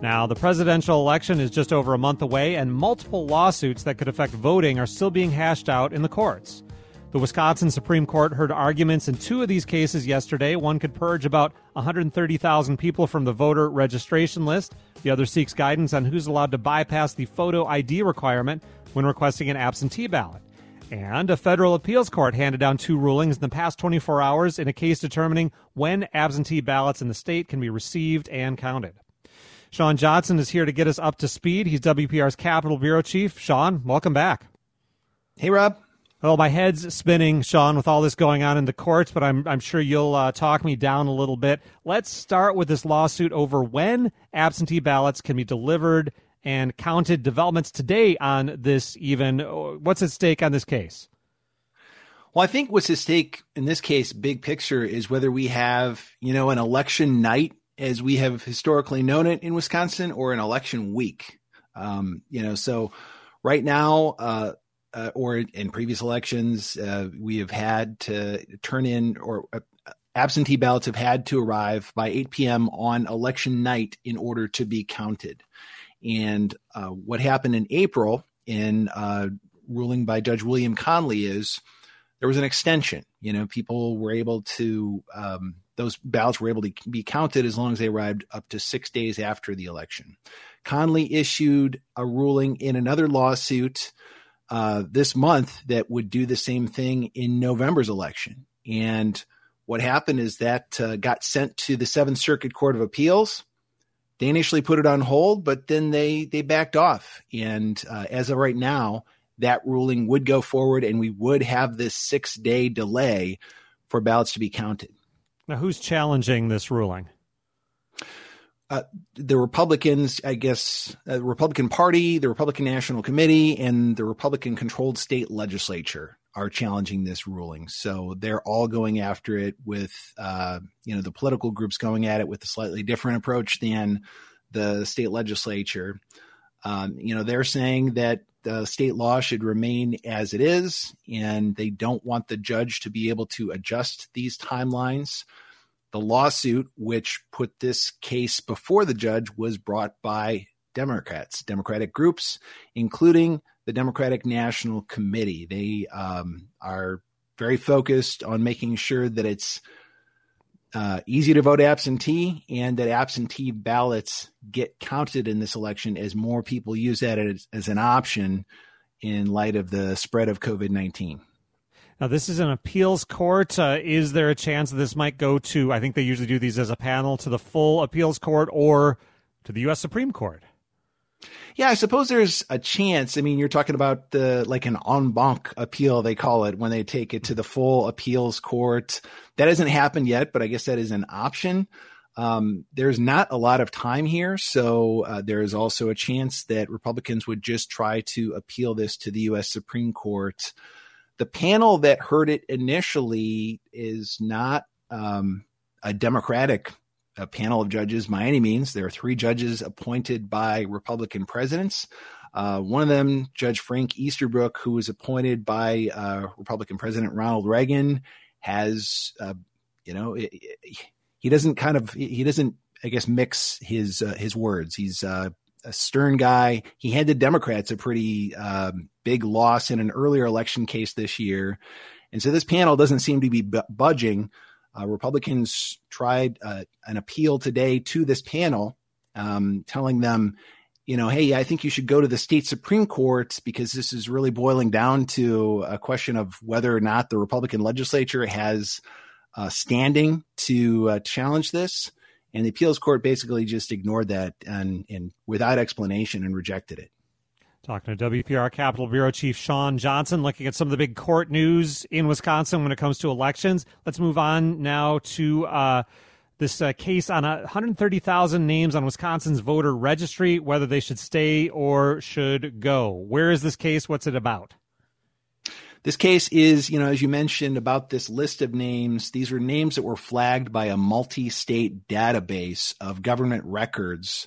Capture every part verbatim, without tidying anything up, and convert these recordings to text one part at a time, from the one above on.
Now, the presidential election is just over a month away, and multiple lawsuits that could affect voting are still being hashed out in the courts. The Wisconsin Supreme Court heard arguments in two of these cases yesterday. One could purge about one hundred thirty thousand people from the voter registration list. The other seeks guidance on who's allowed to bypass the photo I D requirement when requesting an absentee ballot. And a federal appeals court handed down two rulings in the past twenty-four hours in a case determining when absentee ballots in the state can be received and counted. Sean Johnson is here to get us up to speed. He's W P R's Capitol Bureau Chief. Sean, welcome back. Hey, Rob. Well, my head's spinning, Sean, with all this going on in the courts, but I'm I'm sure you'll uh, talk me down a little bit. Let's start with this lawsuit over when absentee ballots can be delivered and counted. Developments today on this even. What's at stake on this case? Well, I think what's at stake in this case, big picture, is whether we have, you know, an election night as we have historically known it in Wisconsin, or an election week. Um, you know, so right now, uh, uh, or in previous elections, uh, we have had to turn in, or uh, absentee ballots have had to arrive by eight p.m. on election night in order to be counted. And uh, what happened in April in uh, ruling by Judge William Conley is there was an extension. You know, people were able to, um, those ballots were able to be counted as long as they arrived up to six days after the election. Conley issued a ruling in another lawsuit uh, this month that would do the same thing in November's election. And what happened is that uh, got sent to the Seventh Circuit Court of Appeals. They initially put it on hold, but then they they backed off. And uh, as of right now, that ruling would go forward, and we would have this six-day delay for ballots to be counted. Now, who's challenging this ruling? Uh, the Republicans, I guess, uh, the Republican Party, the Republican National Committee, and the Republican-controlled state legislature are challenging this ruling. So they're all going after it with, uh, you know, the political groups going at it with a slightly different approach than the state legislature. Um, you know, they're saying that the state law should remain as it is, and they don't want the judge to be able to adjust these timelines. The lawsuit, which put this case before the judge, was brought by Democrats, Democratic groups, including the Democratic National Committee. They um, are very focused on making sure that it's uh, easy to vote absentee, and that absentee ballots get counted in this election as more people use that as, as an option in light of the spread of COVID nineteen. Now, this is an appeals court. Uh, is there a chance that this might go to, I think they usually do these as a panel, to the full appeals court or to the U S Supreme Court? Yeah, I suppose there's a chance. I mean, you're talking about the like an en banc appeal, they call it, when they take it to the full appeals court. That hasn't happened yet, but I guess that is an option. Um, there's not a lot of time here, so uh, there is also a chance that Republicans would just try to appeal this to the U S Supreme Court. The panel that heard it initially is not um, a Democratic a panel of judges by any means. There are three judges appointed by Republican presidents. Uh, one of them, Judge Frank Easterbrook, who was appointed by uh, Republican President Ronald Reagan, has, uh, you know, it, it, he doesn't kind of, he doesn't, I guess, mix his uh, his words. He's uh, a stern guy. He handed Democrats a pretty um, big loss in an earlier election case this year. And so this panel doesn't seem to be b- budging. Uh, Republicans tried uh, an appeal today to this panel, um, telling them, you know, hey, I think you should go to the state Supreme Court because this is really boiling down to a question of whether or not the Republican legislature has uh, standing to uh, challenge this. And the appeals court basically just ignored that and, and without explanation and rejected it. Talking to W P R Capitol Bureau Chief Sean Johnson, looking at some of the big court news in Wisconsin when it comes to elections. Let's move on now to uh, this uh, case on one hundred thirty thousand names on Wisconsin's voter registry, whether they should stay or should go. Where is this case? What's it about? This case is, you know, as you mentioned about this list of names, these were names that were flagged by a multi-state database of government records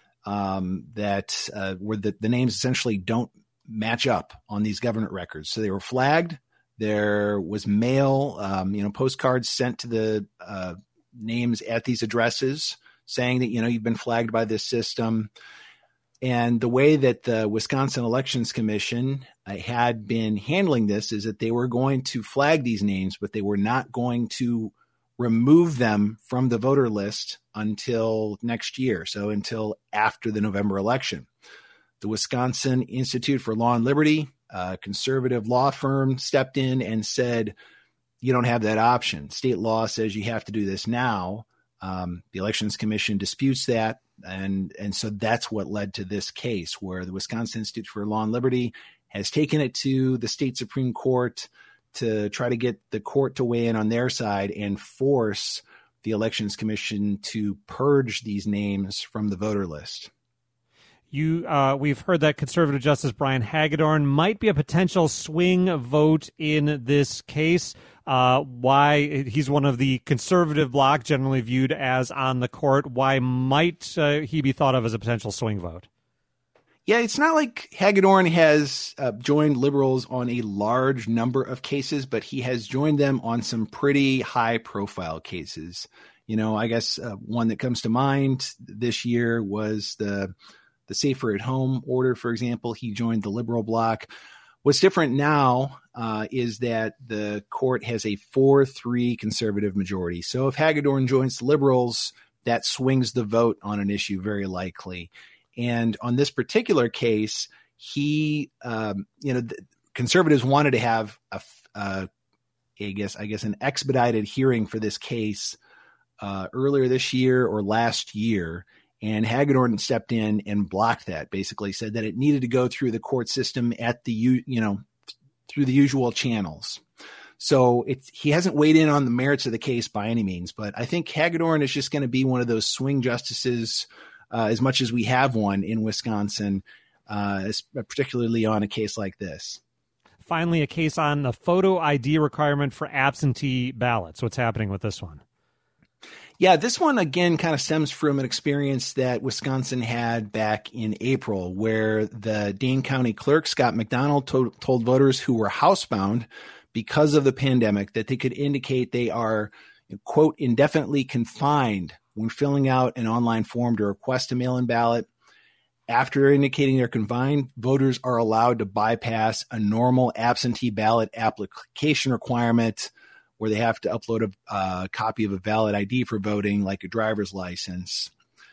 um, that uh, where the, the names essentially don't match up on these government records. So they were flagged. There was mail, um, you know, postcards sent to the uh, names at these addresses saying that, you know, you've been flagged by this system. And the way that the Wisconsin Elections Commission uh, had been handling this is that they were going to flag these names, but they were not going to remove them from the voter list until next year. So until after the November election. The Wisconsin Institute for Law and Liberty, a conservative law firm, stepped in and said, you don't have that option. State law says you have to do this now. Um, the Elections Commission disputes that. And, and so that's what led to this case where the Wisconsin Institute for Law and Liberty has taken it to the state Supreme Court to try to get the court to weigh in on their side and force the Elections Commission to purge these names from the voter list. You, uh, we've heard that conservative Justice Brian Hagedorn might be a potential swing vote in this case. Uh, why he's one of the conservative bloc, generally viewed as on the court. Why might uh, he be thought of as a potential swing vote? Yeah, it's not like Hagedorn has uh, joined liberals on a large number of cases, but he has joined them on some pretty high-profile cases. You know, I guess uh, one that comes to mind this year was the the Safer at Home order, for example. He joined the liberal bloc. What's different now uh, is that the court has a four three conservative majority. So if Hagedorn joins the liberals, that swings the vote on an issue very likely. And on this particular case, he, um, you know, the conservatives wanted to have a, uh, I guess, I guess, an expedited hearing for this case uh, earlier this year or last year. And Hagedorn stepped in and blocked that, basically said that it needed to go through the court system at the, you know, through the usual channels. So it's, he hasn't weighed in on the merits of the case by any means, but I think Hagedorn is just going to be one of those swing justices uh, as much as we have one in Wisconsin, uh, particularly on a case like this. Finally, a case on the photo I D requirement for absentee ballots. What's happening with this one? Yeah, this one, again, kind of stems from an experience that Wisconsin had back in April, where the Dane County clerk, Scott McDonald, to- told voters who were housebound because of the pandemic that they could indicate they are, quote, indefinitely confined when filling out an online form to request a mail-in ballot. After indicating they're confined, voters are allowed to bypass a normal absentee ballot application requirement where they have to upload a uh, copy of a valid I D for voting, like a driver's license.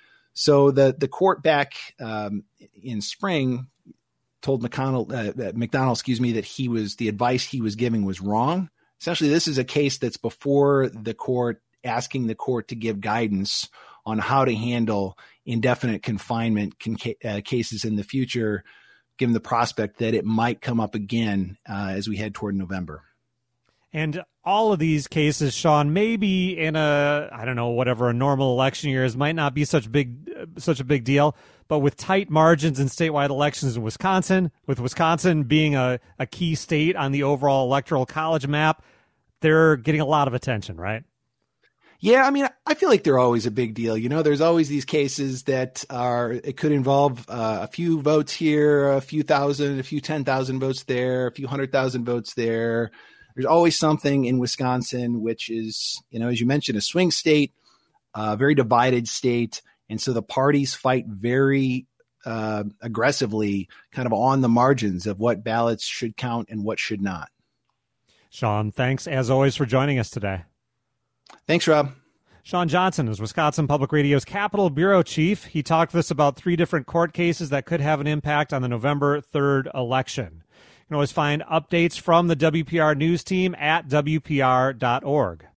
So the, the court back um, in spring told McConnell, uh, McDonald, excuse me, that he was the advice he was giving was wrong. Essentially, this is a case that's before the court, asking the court to give guidance on how to handle indefinite confinement con- uh, cases in the future, given the prospect that it might come up again uh, as we head toward November. And all of these cases, Sean, maybe in a, I don't know, whatever a normal election year is, might not be such big, such a big deal. But with tight margins in statewide elections in Wisconsin, with Wisconsin being a, a key state on the overall electoral college map, they're getting a lot of attention, right? Yeah, I mean, I feel like they're always a big deal. You know, there's always these cases that are, it could involve uh, a few votes here, a few thousand, a few ten thousand votes there, a few hundred thousand votes there. There's always something in Wisconsin, which is, you know, as you mentioned, a swing state, a very divided state. And so the parties fight very uh, aggressively kind of on the margins of what ballots should count and what should not. Sean, thanks as always for joining us today. Thanks, Rob. Sean Johnson is Wisconsin Public Radio's Capitol Bureau Chief. He talked to us about three different court cases that could have an impact on the November third election. You can always find updates from the W P R News team at W P R dot org.